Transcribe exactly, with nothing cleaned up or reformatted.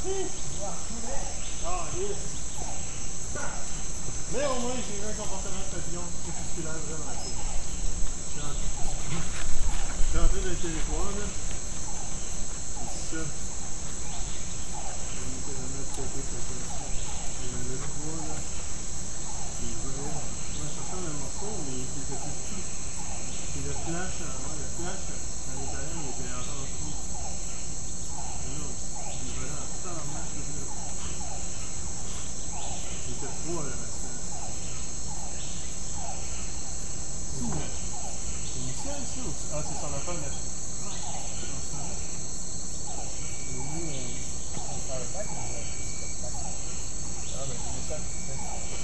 Ah, yes! Mais au moins, j'ai eu un comportement de papillon crépusculaire vraiment cool. Je suis rentré, je suis rentré dans le territoire, là. Et ça, on était vraiment pété cette fois-ci. Il y en avait trois, là. Qui voulaient. Moi, je cherchais un morceau, mais il était plus petit. Puis le flash, ouais, le flash, à l'intérieur, il était argenté. Mais non, il volait en tabarnak, là. Il était trois, le restant. C'est initial, ça? Ou... Ah, c'est son affaire de... En ce moment. J'ai vu... Euh... On parle pas, mais c'est pas de pack. Ah, ben, c'est ça.